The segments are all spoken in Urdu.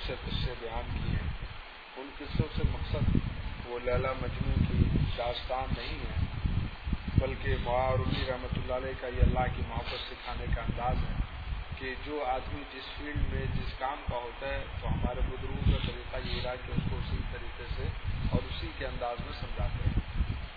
سے قصے بیان کیے ہیں، ان قصوں سے مقصد وہ لیلا مجنو کی داستان نہیں ہے، بلکہ معاذ رومی رحمۃ اللہ علیہ کا یہ اللہ کی محبت سکھانے کا انداز ہے کہ جو آدمی جس فیلڈ میں جس کام کا ہوتا ہے تو ہمارے بزرگوں کا طریقہ یہ رہا کہ اس کو اسی طریقے سے اور اسی کے انداز میں سمجھاتے ہیں۔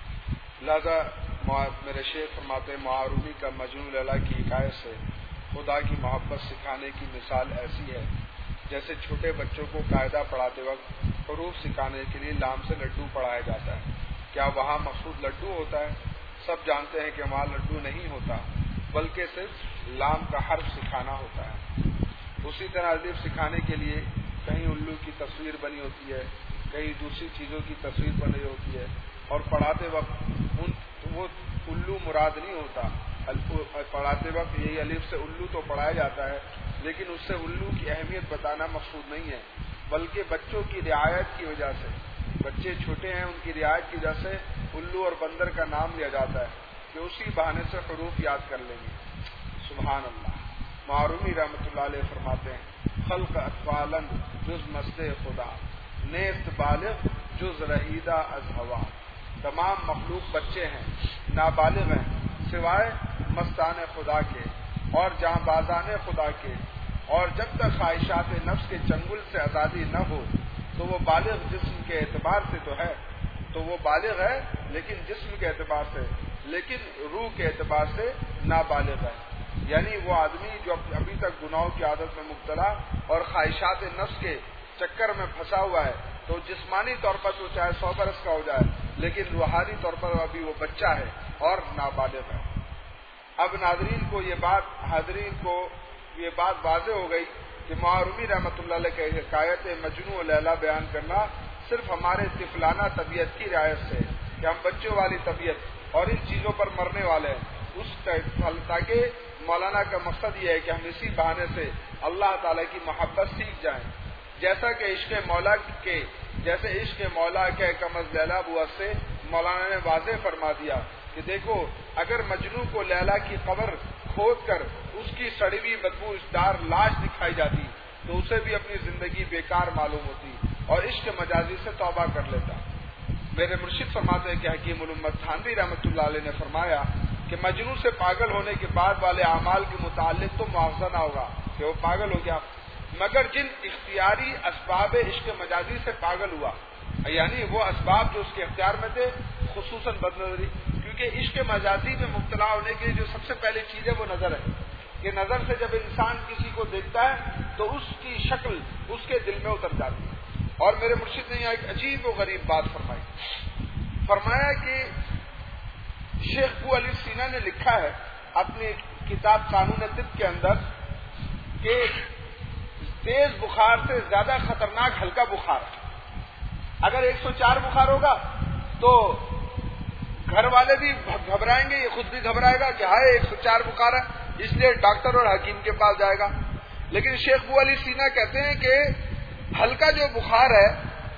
لہذا میرے شیخ فرماتے ہیں معاذ رومی کا مجنون لیلا کی حکایت سے خدا کی محبت سکھانے کی مثال ایسی ہے جیسے چھوٹے بچوں کو قاعدہ پڑھاتے وقت حروف سکھانے کے لیے لام سے لڈو پڑھایا جاتا ہے۔ کیا وہاں مقصود لڈو ہوتا ہے؟ سب جانتے ہیں کہ وہاں لڈو نہیں ہوتا، بلکہ صرف لام کا حرف سکھانا ہوتا ہے۔ اسی طرح الف سکھانے کے لیے کہیں الو کی تصویر بنی ہوتی ہے، کہیں دوسری چیزوں کی تصویر بنی ہوتی ہے، اور پڑھاتے وقت وہ الو مراد نہیں ہوتا۔ پڑھاتے وقت یہی الف سے الو تو پڑھایا جاتا ہے، لیکن اس سے الو کی اہمیت بتانا مقصود نہیں ہے، بلکہ بچوں کی رعایت کی وجہ سے، بچے چھوٹے ہیں ان کی رعایت کی وجہ سے الو اور بندر کا نام لیا جاتا ہے کہ اسی بہانے سے حروف یاد کر لیں گے۔ سبحان اللہ۔ معرومی رحمۃ اللہ علیہ فرماتے ہیں خلق اطفالاً جز مست خدا، نیست بالغ جز رہیدہ از ہوا۔ تمام مخلوق بچے ہیں، نابالغ ہیں سوائے مستان خدا کے اور جاں بازان خدا کے، اور جب تک خواہشات نفس کے چنگل سے آزادی نہ ہو تو وہ بالغ جسم کے اعتبار سے تو ہے، تو وہ بالغ ہے لیکن جسم کے اعتبار سے، لیکن روح کے اعتبار سے نابالغ ہے۔ یعنی وہ آدمی جو ابھی تک گناہوں کی عادت میں مبتلا اور خواہشات نفس کے چکر میں پھنسا ہوا ہے، تو جسمانی طور پر تو چاہے 100 برس کا ہو جائے لیکن روحانی طور پر ابھی وہ بچہ ہے اور نابالغ ہے۔ اب حاضرین کو یہ بات واضح ہو گئی کہ معرومی رحمۃ اللہ علیہ کی حکایت مجنون و لیلا بیان کرنا صرف ہمارے طفلانہ طبیعت کی رعایت سے کہ ہم بچوں والی طبیعت اور ان چیزوں پر مرنے والے ہیں، تاکہ مولانا کا مقصد یہ ہے کہ ہم اسی بہانے سے اللہ تعالیٰ کی محبت سیکھ جائیں، جیسا کہ عشق مولا کے کم از لیلا بوا سے مولانا نے واضح فرما دیا کہ دیکھو اگر مجنوں کو لیلا کی قبر کھود کر اس کی سڑی ہوئی بدبو دار لاش دکھائی جاتی تو اسے بھی اپنی زندگی بیکار معلوم ہوتی اور عشق مجازی سے توبہ کر لیتا۔ میرے مرشد فرماتے ہیں کہ حکیم الامت تھانوی رحمۃ اللہ علیہ نے فرمایا کہ مجنون سے پاگل ہونے کے بعد والے اعمال کے متعلق تو معاوضہ نہ ہوگا کہ وہ پاگل ہو گیا، مگر جن اختیاری اسباب عشق مجازی سے پاگل ہوا، یعنی وہ اسباب جو اس کے اختیار میں تھے، خصوصاً بدنظری، کیونکہ عشق مجازی میں مبتلا ہونے کی جو سب سے پہلی چیز ہے وہ نظر ہے کہ نظر سے جب انسان کسی کو دیکھتا ہے تو اس کی شکل اس کے دل میں اتر جاتی ہے۔ اور میرے مرشد نے یہاں ایک عجیب و غریب بات فرمایا کہ شیخ بو علی سینا نے لکھا ہے اپنی کتاب قانون طب کے اندر کہ تیز بخار سے زیادہ خطرناک ہلکا بخار ہے۔ اگر 104 بخار ہوگا تو گھر والے بھی گھبرائیں گے، یہ خود بھی گھبرائے گا کہ ہائے 104 بخار ہے، اس لیے ڈاکٹر اور حکیم کے پاس جائے گا۔ لیکن شیخ بو علی سینا کہتے ہیں کہ ہلکا جو بخار ہے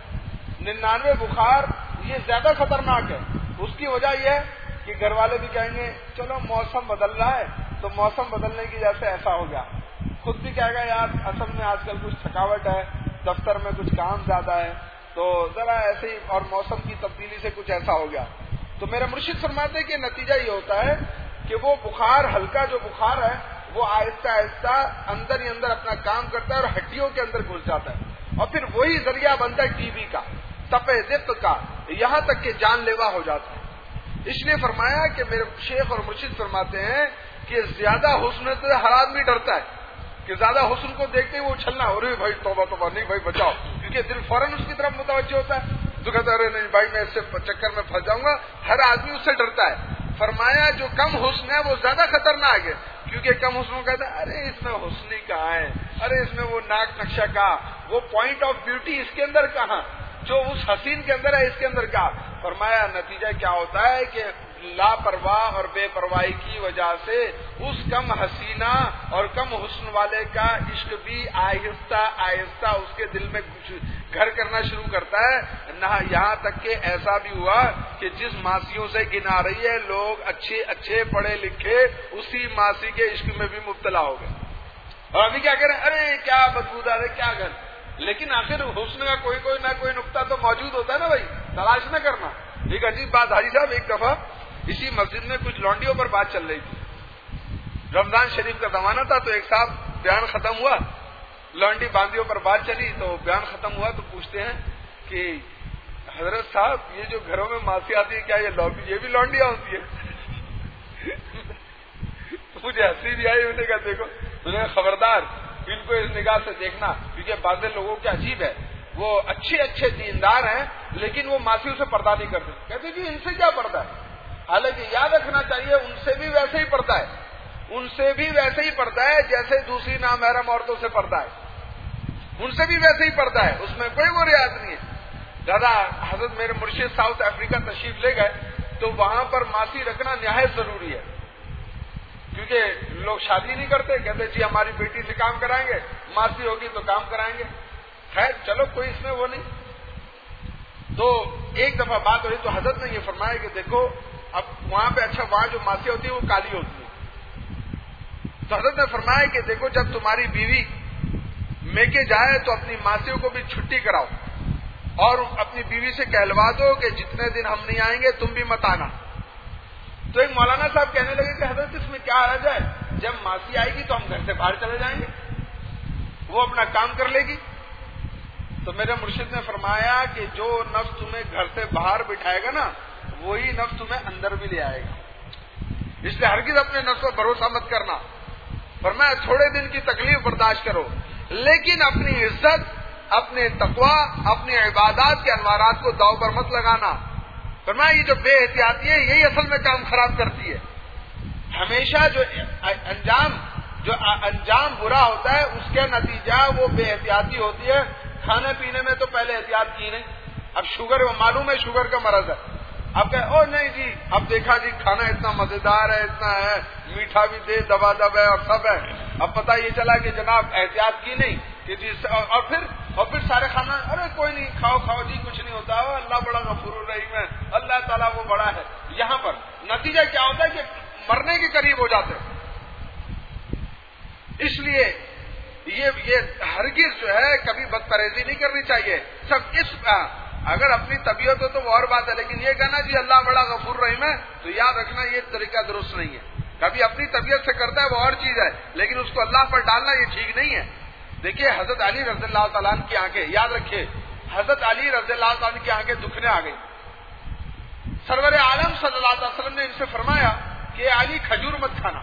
99 بخار یہ زیادہ خطرناک ہے۔ اس کی وجہ یہ ہے کہ گھر والے بھی کہیں گے چلو موسم بدل رہا ہے تو موسم بدلنے کی وجہ سے ایسا ہو گیا، خود بھی کہے گا یار اصل میں آج کل کچھ تھکاوٹ ہے، دفتر میں کچھ کام زیادہ ہے تو ذرا ایسے ہی، اور موسم کی تبدیلی سے کچھ ایسا ہو گیا۔ تو میرا مرشد فرماتے ہیں کہ نتیجہ یہ ہوتا ہے کہ وہ بخار ہلکا جو بخار ہے وہ آہستہ آہستہ اندر ہی اندر اپنا کام کرتا ہے اور ہڈیوں کے اندر گھس جاتا ہے، اور پھر وہی ذریعہ بنتا ہے ٹی بی کا، تپے دق کا، یہاں تک کہ جان لیوا ہو جاتا ہے۔ اس لیے فرمایا کہ میرے شیخ اور مرشد فرماتے ہیں کہ زیادہ حسن سے ہر آدمی ڈرتا ہے کہ زیادہ حسن کو دیکھتے ہی وہ اچھلنا، ارے بھائی توبہ توبہ، نہیں بھائی بچاؤ، کیونکہ دل فوراً اس کی طرف متوجہ ہوتا ہے، تو کہتا ہے ارے نہیں بھائی میں اس سے چکر میں پھنس جاؤں گا، ہر آدمی اس سے ڈرتا ہے۔ فرمایا جو کم حسن ہے وہ زیادہ خطرناک ہے، کیونکہ کم حسن کو کہتا ہے ارے اس میں حسن ہی کہاں ہے، ارے اس میں وہ ناک نقشہ کہاں، وہ پوائنٹ آف بیوٹی اس کے اندر کہاں، جو اس حسین کے اندر ہے اس کے اندر کیا۔ فرمایا نتیجہ کیا ہوتا ہے کہ لاپرواہ اور بے پرواہی کی وجہ سے اس کم حسینہ اور کم حسن والے کا عشق بھی آہستہ آہستہ اس کے دل میں گھر کرنا شروع کرتا ہے، نہ یہاں تک کہ ایسا بھی ہوا کہ جس ماسیوں سے گنا رہی ہے لوگ اچھے اچھے پڑھے لکھے اسی ماسی کے عشق میں بھی مبتلا ہو گئے، اور ابھی کیا کریں ارے کیا بدبودار ہے کیا گھر، لیکن آخر حسن کا کوئی نہ کوئی نقطہ تو موجود ہوتا ہے نا بھائی، تلاش نہ کرنا. ایک عجیب بات حاجی صاحب، ایک دفعہ اسی مسجد میں کچھ لونڈیوں پر بات چل رہی تھی. رمضان شریف کا زمانہ تھا، تو ایک صاحب بیان ختم ہوا، لونڈی باندیوں پر بات چلی، تو بیان ختم ہوا تو پوچھتے ہیں کہ حضرت صاحب یہ جو گھروں میں ماسی آتی ہے کیا یہ بھی لونڈیاں ہوتی ہے؟ مجھے ہنسی بھی آئی. میں نے کہا دیکھو، میں نے کہا خبردار ان کو اس نگاہ سے دیکھنا، کیونکہ بعض لوگوں کے عجیب ہے، وہ اچھے دیندار ہیں لیکن وہ ماسیوں سے پردہ نہیں کرتے. کہتے جی ان سے کیا پردہ ہے؟ حالانکہ یاد رکھنا چاہیے ان سے بھی ویسے ہی پردہ ہے، ان سے بھی ویسے ہی پردہ ہے جیسے دوسری نامحرم عورتوں سے پردہ ہے، ان سے بھی ویسے ہی پردہ ہے، اس میں کوئی وہ رعایت نہیں ہے. دادا حضرت میرے مرشد ساؤتھ افریقہ تشریف لے گئے تو وہاں پر ماسی رکھنا نہایت ضروری ہے، کیونکہ لوگ شادی نہیں کرتے، کہتے جی ہماری بیٹی سے کام کرائیں گے، ماسی ہوگی تو کام کرائیں گے. خیر چلو کوئی اس میں وہ نہیں. تو ایک دفعہ بات ہو رہی تو حضرت نے یہ فرمایا کہ دیکھو اب وہاں پہ اچھا وہاں جو ماسی ہوتی ہے وہ کالی ہوتی ہے. تو حضرت نے فرمایا کہ دیکھو جب تمہاری بیوی میکے جائے تو اپنی ماسیوں کو بھی چھٹی کراؤ اور اپنی بیوی سے کہلوا دو کہ جتنے دن ہم نہیں آئیں گے تم بھی مت آنا. تو ایک مولانا صاحب کہنے لگے کہ حضرت اس میں کیا حرج ہے، جب ماسی آئے گی تو ہم گھر سے باہر چلے جائیں گے، وہ اپنا کام کر لے گی. تو میرے مرشد نے فرمایا کہ جو نفس تمہیں گھر سے باہر بٹھائے گا نا وہی نفس تمہیں اندر بھی لے آئے گا. اس لیے ہرگز اپنے نفس پر بھروسہ مت کرنا. فرمایا تھوڑے دن کی تکلیف برداشت کرو لیکن اپنی عزت، اپنے تقوی، اپنی عبادات کے انوارات کو داؤ پر مت لگانا. فرمایا یہ جو بے احتیاطی ہے یہی اصل میں کام خراب کرتی ہے. ہمیشہ جو انجام برا ہوتا ہے اس کا نتیجہ وہ بے احتیاطی ہوتی ہے. کھانے پینے میں تو پہلے احتیاط کی نہیں، اب شوگر معلوم ہے شوگر کا مرض ہے، اب کہ او نہیں جی اب دیکھا جی کھانا اتنا مزیدار ہے، اتنا ہے، میٹھا بھی دے، دبا دب ہے اور سب ہے. اب پتہ یہ چلا کہ جناب احتیاط کی نہیں کہ جی اور پھر سارے کھانا ارے کوئی نہیں کھاؤ جی کچھ نہیں ہوتا، اللہ بڑا غفور الرحیم ہے، اللہ تعالیٰ وہ بڑا ہے. یہاں پر نتیجہ کیا ہوتا ہے کہ مرنے کے قریب ہو جاتے ہیں. اس لیے یہ ہرگز جو ہے کبھی بد پرہیزی نہیں کرنی چاہیے. اگر اپنی طبیعت ہو تو وہ اور بات ہے، لیکن یہ کہنا جی اللہ بڑا غفور رحیم ہے تو یاد رکھنا یہ طریقہ درست نہیں ہے. کبھی اپنی طبیعت سے کرتا ہے وہ اور چیز ہے، لیکن اس کو اللہ پر ڈالنا یہ ٹھیک نہیں ہے. دیکھیے حضرت علی رضی اللہ تعالیٰ عنہ کی آنکھیں، یاد رکھیے حضرت علی رضی اللہ تعالیٰ عنہ کی آنکھیں دکھنے آ گئی. سرور عالم صلی اللہ علیہ وسلم نے ان سے فرمایا کہ علی کھجور مت کھانا.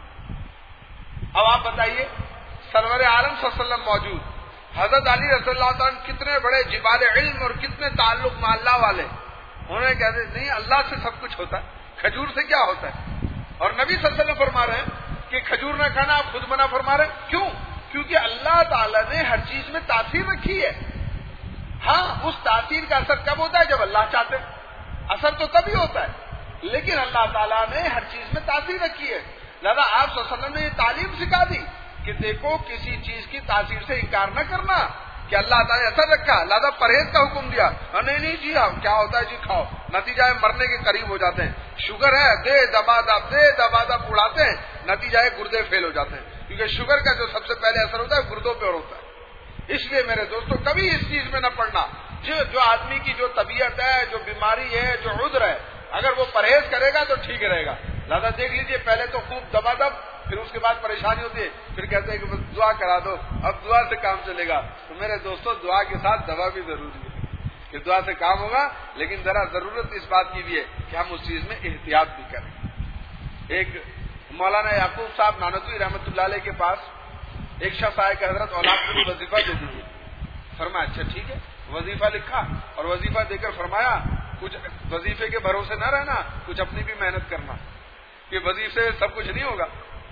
اب آپ بتائیے سرور عالم صلی اللہ علیہ وسلم موجود، حضرت علی رضی اللہ تعالیٰ کتنے بڑے جبال علم اور کتنے تعلق میں اللہ والے، انہیں کہتے نہیں اللہ سے سب کچھ ہوتا ہے، کھجور سے کیا ہوتا ہے. اور نبی صلی اللہ علیہ وسلم فرما رہے ہیں کہ کھجور نہ کھانا، آپ خود منع فرما رہے ہیں. کیوں؟ کیونکہ اللہ تعالیٰ نے ہر چیز میں تاثیر رکھی ہے. ہاں اس تاثیر کا اثر کب ہوتا ہے؟ جب اللہ چاہتے ہیں. اثر تو تبھی ہوتا ہے لیکن اللہ تعالیٰ نے ہر چیز میں تاثیر رکھی ہے. لہذا آپ صلی اللہ علیہ وسلم نے یہ تعلیم سکھا دی کہ دیکھو کسی چیز کی تاثیر سے انکار نہ کرنا کہ اللہ تعالیٰ نے اثر رکھا، لہذا پرہیز کا حکم دیا. نہیں جی ہاں کیا ہوتا ہے جی کھاؤ، نتیجہ ہے مرنے کے قریب ہو جاتے ہیں. شوگر ہے دے دبا دب اڑاتے ہیں، نتیجہ ہے گردے فیل ہو جاتے ہیں، کیونکہ شوگر کا جو سب سے پہلے اثر ہوتا ہے گردوں پہ ہوتا ہے. اس لیے میرے دوستو کبھی اس چیز میں نہ پڑنا. جو آدمی کی جو طبیعت ہے، جو بیماری ہے، جو عذر ہے، اگر وہ پرہیز کرے گا تو ٹھیک رہے گا. لہٰذا دیکھ لیجئے پہلے تو خوب دبا دب، پھر اس کے بعد پریشانی ہوتی ہے، پھر کہتے ہیں کہ دعا کرا دو، اب دعا سے کام چلے گا. تو میرے دوستو دعا کے ساتھ دوا بھی ضروری ہے کہ دعا سے کام ہوگا، لیکن ذرا ضرورت اس بات کی بھی ہے کہ ہم اس چیز میں احتیاط بھی کریں. ایک مولانا یعقوب صاحب نانوتوی رحمۃ اللہ علیہ کے پاس ایک شخص آئے کہ حضرت اولاد کو بھی وظیفہ دے دیجیے. فرمایا اچھا ٹھیک ہے. وظیفہ لکھا اور وظیفہ دے کر فرمایا کچھ وظیفے کے بھروسے نہ رہنا، کچھ اپنی بھی محنت کرنا، کہ وظیفے سے سب کچھ نہیں ہوگا.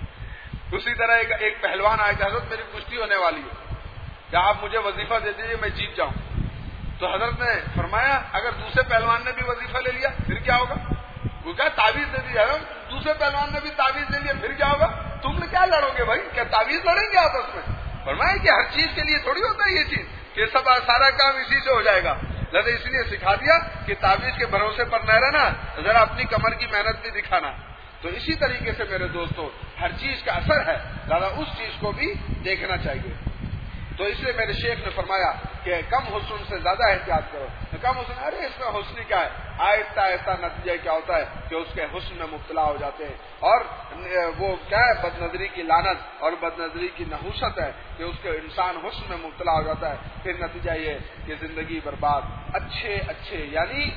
اسی طرح ایک پہلوان آئے کہ حضرت میری کشتی ہونے والی ہے، کیا آپ مجھے وظیفہ دے دیجیے میں جیت جاؤں. تو حضرت نے فرمایا اگر دوسرے پہلوان نے بھی وظیفہ لے لیا پھر کیا ہوگا؟ وہ کہا تعویذ دے دی. دوسرے پہلوان نے بھی تعویذ لے لیا پھر کیا ہوگا؟ تم نے کیا لڑو گے بھائی؟ کیا تعویذ لڑیں گے آپس میں؟ فرمایا کہ ہر چیز کے لیے تھوڑی ہوتا ہے یہ چیز کہ سب سارا کام اسی سے ہو جائے گا. لہٰذا اس لیے سکھا دیا کہ تعویذ کے بھروسے پر نہ رہنا، ذرا اپنی کمر کی محنت بھی دکھانا. تو اسی طریقے سے میرے دوستو ہر چیز کا اثر ہے، لہٰذا اس چیز کو بھی دیکھنا چاہیے. تو اس لیے میرے شیخ نے فرمایا کہ کم حسن سے زیادہ احتیاط کرو. کم حسن، ارے اس میں حسن کیا ہے؟ آہستہ آہستہ نتیجہ کیا ہوتا ہے کہ اس کے حسن میں مبتلا ہو جاتے ہیں، اور وہ کیا ہے؟ بد نظری کی لعنت اور بد نظری کی نحوست ہے کہ اس کے انسان حسن میں مبتلا ہو جاتا ہے. پھر نتیجہ یہ کہ زندگی برباد. اچھے یعنی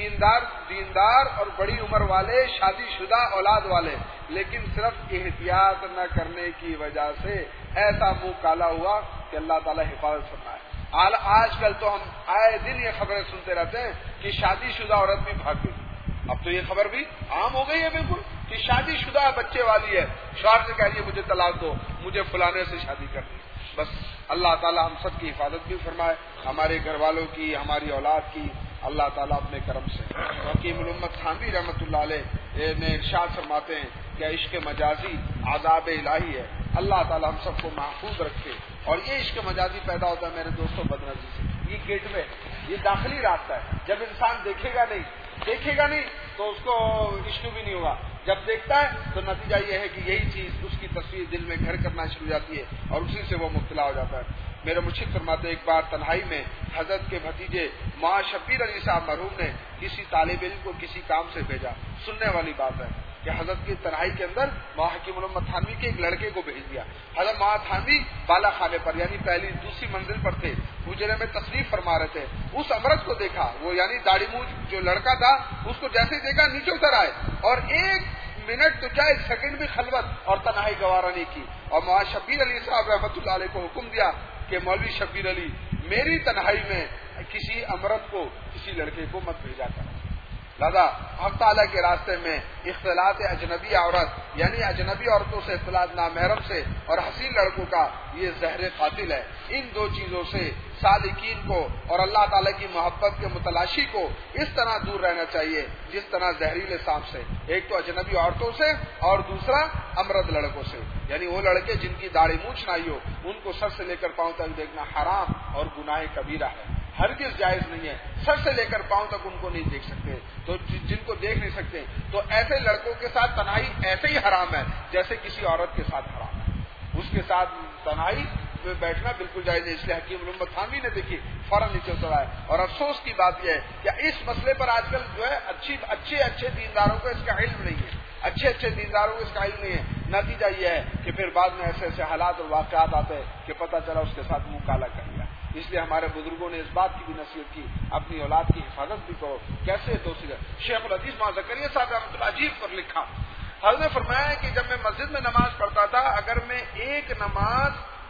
دیندار اور بڑی عمر والے، شادی شدہ اولاد والے، لیکن صرف احتیاط نہ کرنے کی وجہ سے ایسا منہ کالا ہوا کہ اللہ تعالیٰ حفاظت فرمائے. آج کل تو ہم آئے دن یہ خبریں سنتے رہتے ہیں کہ شادی شدہ عورت بھی بھاگ گئی. اب تو یہ خبر بھی عام ہو گئی ہے بالکل کہ شادی شدہ بچے والی ہے، شوہر سے کہہ رہی ہے مجھے طلاق دو، مجھے فلانے سے شادی کرنی. بس اللہ تعالیٰ ہم سب کی حفاظت بھی فرمائے، ہمارے گھر والوں کی، ہماری اولاد کی. اللہ تعالیٰ اپنے کرم سے. حکیم الامت تھانوی رحمۃ اللہ علیہ نے ارشاد فرماتے ہیں کہ عشق مجازی عذاب الہی ہے. اللہ تعالیٰ ہم سب کو محفوظ رکھے. اور یہ عشق مجازی پیدا ہوتا ہے میرے دوستوں بدنظری سے. یہ گیٹ وے، یہ داخلی راستہ ہے. جب انسان دیکھے گا نہیں تو اس کو عشق بھی نہیں ہوگا. جب دیکھتا ہے تو نتیجہ یہ ہے کہ یہی چیز اس کی تصویر دل میں گھر کرنا شروع ہو جاتی ہے اور اسی سے وہ مبتلا ہو جاتا ہے. میرے مرشد فرماتے ایک بار تنہائی میں حضرت کے بھتیجے ماں شبیر علی صاحب مرحوم نے کسی طالب علم کو کسی کام سے بھیجا. سننے والی بات ہے کہ حضرت کی تنہائی کے اندر ماں حکیم الامت تھانوی کے ایک لڑکے کو بھیج دیا. حضرت ماں تھانوی بالا خانے پر یعنی پہلی دوسری منزل پر تھے، حجرے میں تشریف فرما رہے تھے. اس امرت کو دیکھا، وہ یعنی داڑھی مونچھ جو لڑکا تھا اس کو جیسے دیکھا نیچے اتر آئے اور ایک منٹ تو کیا ایک سیکنڈ بھی خلوت اور تنہائی گوارا نہیں کی. اور ماں شبیر علی صاحب رحمۃ اللہ علیہ کو حکم دیا کہ مولوی شبیر علی میری تنہائی میں کسی امرت کو، کسی لڑکے کو مت بھیجا کر. لہذا حق تعالیٰ کے راستے میں اختلاط اجنبی عورت یعنی اجنبی عورتوں سے اختلاط نامحرم سے اور حسین لڑکوں کا یہ زہر قاتل ہے. ان دو چیزوں سے سالکین کو اور اللہ تعالیٰ کی محبت کے متلاشی کو اس طرح دور رہنا چاہیے جس طرح زہریلے سانپ سے. ایک تو اجنبی عورتوں سے اور دوسرا امرد لڑکوں سے، یعنی وہ لڑکے جن کی داڑھی مونچھ نہ ہو ان کو سر سے لے کر پاؤں تک دیکھنا حرام اور گناہ کبیرہ ہے، ہرگز جائز نہیں ہے. سر سے لے کر پاؤں تک ان کو نہیں دیکھ سکتے، تو جن کو دیکھ نہیں سکتے تو ایسے لڑکوں کے ساتھ تنہائی ایسے ہی حرام ہے جیسے کسی عورت کے ساتھ حرام ہے. اس کے ساتھ تنہائی میں بیٹھنا بالکل جائز نہیں. اس لیے حکیم الامت تھانوی نے دیکھی فوراً نیچے اترا ہے. اور افسوس کی بات یہ ہے کہ اس مسئلے پر آج کل جو ہے اچھے دینداروں کو اس کا علم نہیں ہے، اچھے دینداروں کو اس کا علم نہیں ہے. نتیجہ یہ ہے کہ پھر بعد میں ایسے حالات اور واقعات آتے ہیں کہ پتہ چلا اس کے ساتھ منہ کالا کر لیا. اس لیے ہمارے بزرگوں نے اس بات کی بھی نصیحت کی اپنی اولاد کی حفاظت بھی کرو. کیسے تو شیخ الحدیث ماں زکریا صاحب رحمۃ اللہ عجیب پر لکھا، حضرت نے فرمایا کہ جب میں مسجد میں نماز پڑھتا تھا اگر میں ایک نماز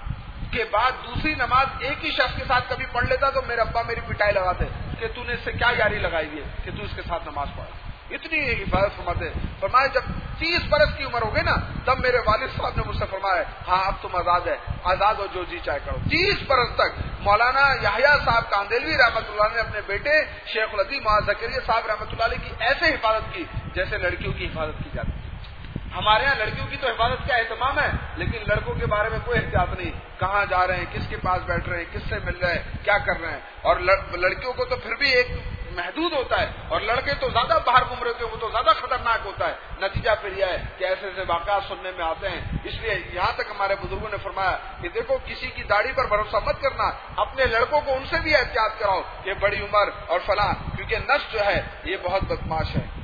کے بعد دوسری نماز ایک ہی شخص کے ساتھ کبھی پڑھ لیتا تو میرے ابا میری پٹائی لگاتے کہ تو نے اس سے کیا یاری لگائی ہے کہ تو اس کے ساتھ نماز پڑھا. اتنی حفاظت فرماتے. فرمایا جب 30 برس کی عمر ہو گئی نا تب میرے والد صاحب نے مجھ سے فرمایا ہاں اب تم آزاد ہو، جو جی چاہے کرو. 30 برس تک مولانا یحییٰ صاحب کاندیلوی رحمۃ اللہ نے اپنے بیٹے شیخ الحدیث ماں زکریا صاحب رحمۃ اللہ علیہ کی ایسے حفاظت کی جیسے لڑکیوں کی حفاظت کی جاتی ہے. ہمارے ہاں لڑکیوں کی تو حفاظت کا اہتمام ہے لیکن لڑکوں کے بارے میں کوئی احتیاط نہیں، کہاں جا رہے ہیں، کس کے پاس بیٹھ رہے ہیں، کس سے مل رہے ہیں، کیا کر رہے ہیں. اور لڑکیوں کو تو پھر بھی ایک محدود ہوتا ہے اور لڑکے تو زیادہ باہر گھوم رہے ہوتے ہیں، وہ تو زیادہ خطرناک ہوتا ہے. نتیجہ پھر یہ ہے کہ ایسے واقعات سننے میں آتے ہیں. اس لیے یہاں تک ہمارے بزرگوں نے فرمایا کہ دیکھو کسی کی داڑھی پر بھروسہ مت کرنا، اپنے لڑکوں کو ان سے بھی احتیاط کراؤ کہ بڑی عمر اور فلاں، کیونکہ نفس جو ہے یہ بہت بدماش ہے.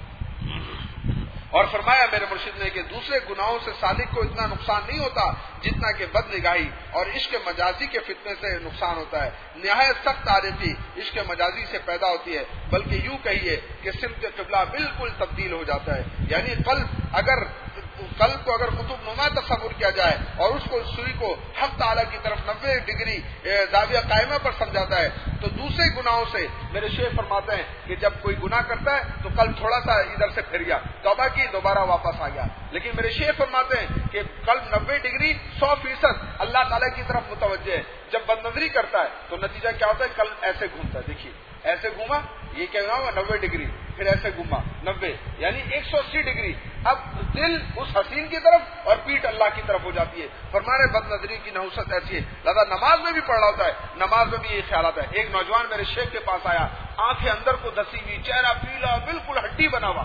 اور فرمایا میرے مرشد نے کہ دوسرے گناہوں سے سالک کو اتنا نقصان نہیں ہوتا جتنا کہ بد نگاہی اور عشق مجازی کے فتنے سے نقصان ہوتا ہے. نہایت سخت عارفی عشق مجازی سے پیدا ہوتی ہے، بلکہ یوں کہیے کہ سمت قبلہ بالکل تبدیل ہو جاتا ہے. یعنی قلب کو اگر قطب نما تصور کیا جائے اور اس کو سوئی کو حق تعالیٰ کی طرف 90 ڈگری زاویہ قائمہ پر سمجھاتا ہے تو دوسرے گناہوں سے میرے شیخ فرماتے ہیں کہ جب کوئی گناہ کرتا ہے تو قلب تھوڑا سا ادھر سے پھر گیا، توبہ کی، دوبارہ واپس آ گیا. لیکن میرے شیخ فرماتے ہیں کہ قلب 90 ڈگری 100% اللہ تعالیٰ کی طرف متوجہ ہے. جب بدنظری کرتا ہے تو نتیجہ کیا ہوتا ہے؟ قلب ایسے گھومتا ہے. دیکھیے ایسے گھوما، یہ کہہ رہا ہوں 90 ڈگری، پھر ایسے گھوما 90 یعنی 180 ڈگری. اب دل اس حسین کی طرف اور پیٹھ اللہ کی طرف ہو جاتی ہے. فرمانے بد نظری کی نحوست ایسی ہے. لہذا نماز میں بھی پڑھ رہا ہوتا ہے، نماز میں بھی یہ خیال آتا ہے. ایک نوجوان میرے شیخ کے پاس آیا، آنکھیں اندر کو دسی ہوئی، چہرہ پیلا، بالکل ہڈی بنا ہوا.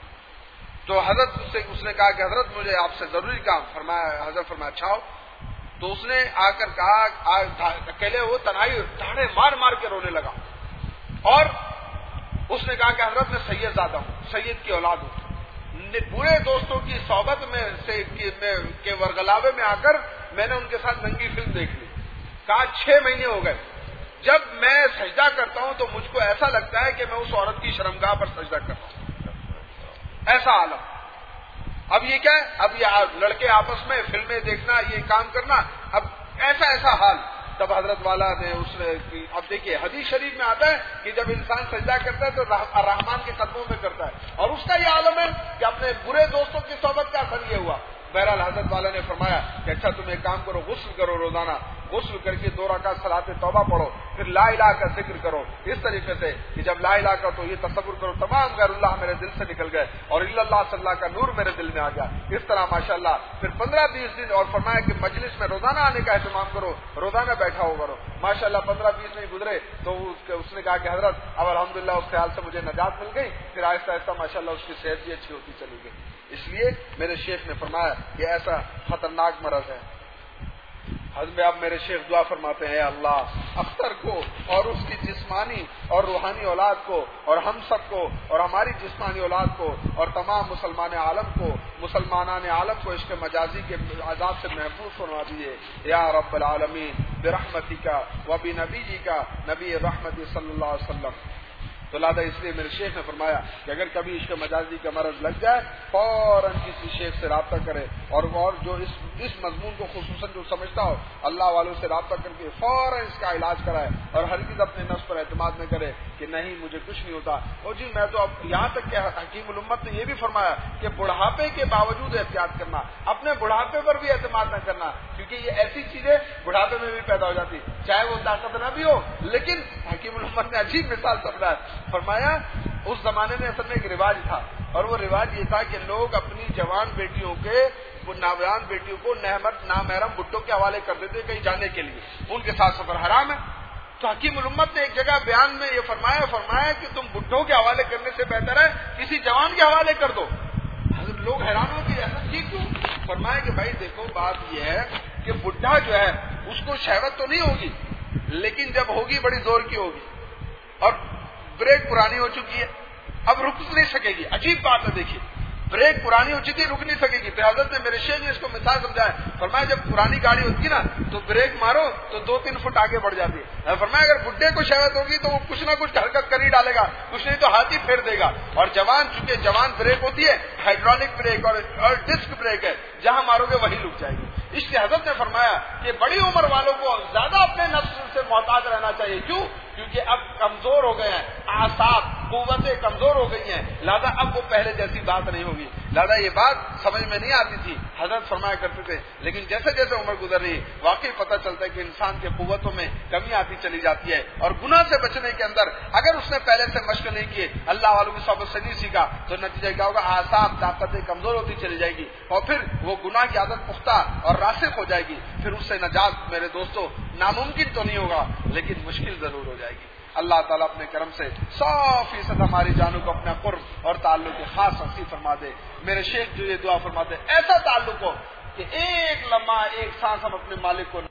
تو حضرت سے اس نے کہا کہ حضرت مجھے آپ سے ضروری کام. حضرت فرمایا اچھا ہو. تو اس نے آ کر کہا، اکیلے وہ تنہائی دھاڑے مار مار کے رونے لگا، اور اس نے کہا کہ حضرت میں سید زادہ ہوں، سید کی اولاد ہوں، برے دوستوں کی صحبت میں سے کے ورگلاوے میں آ کر میں نے ان کے ساتھ ننگی فلم دیکھ لی۔ کہا 6 مہینے ہو گئے، جب میں سجدہ کرتا ہوں تو مجھ کو ایسا لگتا ہے کہ میں اس عورت کی شرمگاہ پر سجدہ کرتا ہوں، ایسا عالم۔ اب یہ کیا ہے، اب یہ لڑکے آپس میں فلمیں دیکھنا، یہ کام کرنا، اب ایسا حال۔ تب حضرت والا نے اب دیکھیے حدیث شریف میں آتا ہے کہ جب انسان سجدہ کرتا ہے تو رحمان کے قدموں میں کرتا ہے، اور اس کا یہ عالم ہے کہ اپنے برے دوستوں کی صحبت کا اثر یہ ہوا۔ بہرحال حضرت والا نے فرمایا کہ اچھا تم ایک کام کرو، غسل کرو، روزانہ غسل کر کے 2 رکعت صلاۃ توبہ پڑھو، پھر لا الہ کا ذکر کرو اس طریقے سے کہ جب لا الہ کا تو یہ تصور کرو تمام غیر اللہ میرے دل سے نکل گئے اور الا اللہ صلی اللہ کا نور میرے دل میں آ گیا، اس طرح ماشاءاللہ پھر 15-20 دن، اور فرمایا کہ مجلس میں روزانہ آنے کا اہتمام کرو، روزانہ بیٹھا ہو کرو۔ ماشاءاللہ 15-20 نہیں گزرے تو اس نے کہا کہ حضرت اب الحمدللہ اس خیال سے مجھے نجات مل گئی، پھر آہستہ آہستہ ماشاءاللہ اس کی صحت بھی اچھی ہوتی چلی گئی۔ اس لیے میرے شیخ نے فرمایا کہ ایسا خطرناک مرض ہے۔ حضرت اب میرے شیخ دعا فرماتے ہیں، اللہ اختر کو اور اس کی جسمانی اور روحانی اولاد کو اور ہم سب کو اور ہماری جسمانی اولاد کو اور تمام مسلمانان عالم کو عشق مجازی کے عذاب سے محفوظ فرما دیجیے یا رب العالمین برحمتک و بنبیک نبی رحمت صلی اللہ علیہ وسلم۔ تو لہٰذا اس لیے میرے شیخ نے فرمایا کہ اگر کبھی عشق مجازی کا مرض لگ جائے فوراً کسی شیخ سے رابطہ کرے، اور جو اس مضمون کو خصوصاً جو سمجھتا ہو اللہ والوں سے رابطہ کر کے فوراً اس کا علاج کرائے، اور ہرگز اپنے نفس پر اعتماد نہ کرے کہ نہیں مجھے کچھ نہیں ہوتا۔ اور جی میں تو اب یہاں تک کہ حکیم الامت نے یہ بھی فرمایا کہ بڑھاپے کے باوجود احتیاط کرنا، اپنے بڑھاپے پر بھی اعتماد نہ کرنا، کیونکہ یہ ایسی چیزیں بڑھاپے میں بھی پیدا ہو جاتی، چاہے وہ طاقت نہ بھی ہو۔ لیکن حکیم الامت نے عجیب مثال سمجھا، فرمایا اس زمانے میں اصل میں ایک رواج تھا، اور وہ رواج یہ تھا کہ لوگ اپنی جوان بیٹیوں کو نامحرم بڈھوں کے حوالے کر دیتے کہیں جانے کے لیے، ان کے ساتھ سفر حرام ہے۔ تو حکیم الامت نے ایک جگہ بیان میں یہ فرمایا کہ تم بڈھوں کے حوالے کرنے سے بہتر ہے کسی جوان کے حوالے کر دو۔ حضرت لوگ حیران ہو کہ ایسا ٹھیک کیوں؟ فرمایا کہ بھائی دیکھو بات یہ ہے کہ بڈھا جو ہے اس کو شہوت تو نہیں ہوگی، لیکن جب ہوگی بڑی زور کی ہوگی، اور بریک پرانی ہو چکی ہے، اب رک نہیں سکے گی۔ عجیب بات ہے، دیکھیے بریک پرانی ہو چکی ہے، رک نہیں سکے گی۔ تو حضرت نے میرے شیخ نے اس کو مثال سمجھایا، فرمایا جب پرانی گاڑی ہوتی ہے نا تو بریک مارو تو 2-3 فٹ آگے بڑھ جاتی ہے۔ فرمایا اگر بڈھے کو شہوت ہوگی تو وہ کچھ نہ کچھ حرکت کر ہی ڈالے گا، کچھ نہیں تو ہاتھ ہی پھیر دے گا۔ اور چونکہ جوان بریک ہوتی ہے ہائیڈرولک بریک اور ڈسک بریک ہے، جہاں مارو گے وہی رک جائے گی۔ اس لیے حضرت نے فرمایا کہ بڑی عمر والوں کو زیادہ اپنے نفس سے محتاط رہنا چاہیے۔ کیوں؟ کیونکہ اب کمزور ہو گئے ہیں، اعصاب قوتیں کمزور ہو گئی ہیں، لہذا اب وہ پہلے جیسی بات نہیں ہوگی۔ لہذا یہ بات سمجھ میں نہیں آتی تھی، حضرت فرمایا کرتے تھے، لیکن جیسے جیسے عمر گزر رہی واقعی پتہ چلتا ہے کہ انسان کے قوتوں میں کمی آتی چلی جاتی ہے، اور گناہ سے بچنے کے اندر اگر اس نے پہلے سے مشق نہیں کیے، اللہ والوں کی صحبت سے نہیں سیکھا، تو نتیجہ کیا ہوگا؟ اعصاب طاقتیں کمزور ہوتی چلی جائے گی، اور پھر وہ گناہ کی عادت پختہ اور راسخ ہو جائے گی۔ پھر اس سے نجات میرے دوستو ناممکن تو نہیں ہوگا، لیکن مشکل ضرور ہو جائے گی۔ اللہ تعالیٰ اپنے کرم سے 100% ہماری جانوں کو اپنا قرب اور تعلق خاص نصیب فرما دے۔ میرے شیخ جو یہ دعا فرماتے ایسا تعلق ہو کہ ایک لمحہ ایک سانس ہم اپنے مالک کو